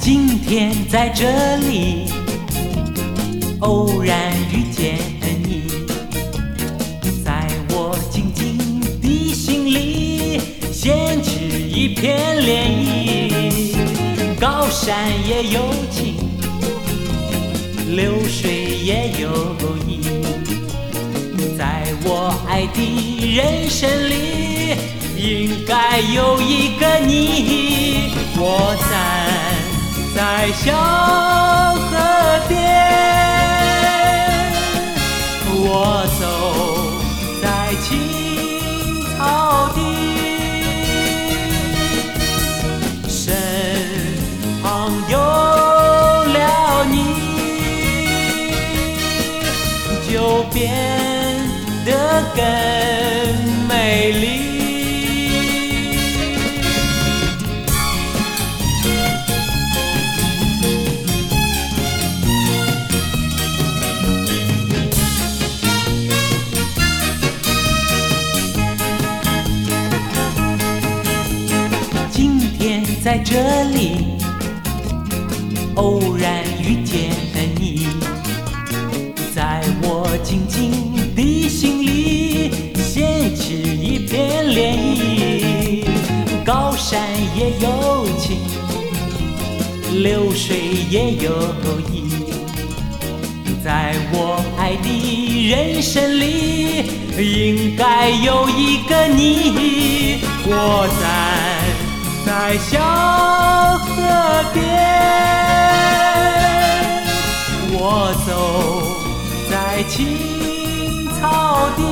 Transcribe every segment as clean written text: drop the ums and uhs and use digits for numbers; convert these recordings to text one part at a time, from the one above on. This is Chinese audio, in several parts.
今天在这里偶然遇见你，在我静静的心里掀起一片涟漪。高山也有情，流水也有意，在我爱的人生里应该有一个你。我站在小河边，我走在青草地，身旁有了你，就变得更美丽。今天在这里偶然遇见你，在我静静的心里掀起一片涟漪。高山也有情，流水也有意，在我爱的人生里应该有一个你。我站在小河边，我走在青草地，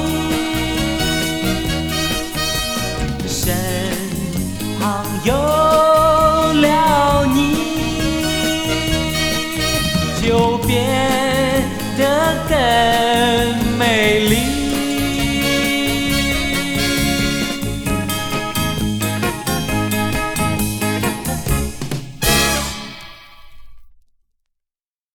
身旁有了你，就变得更美丽。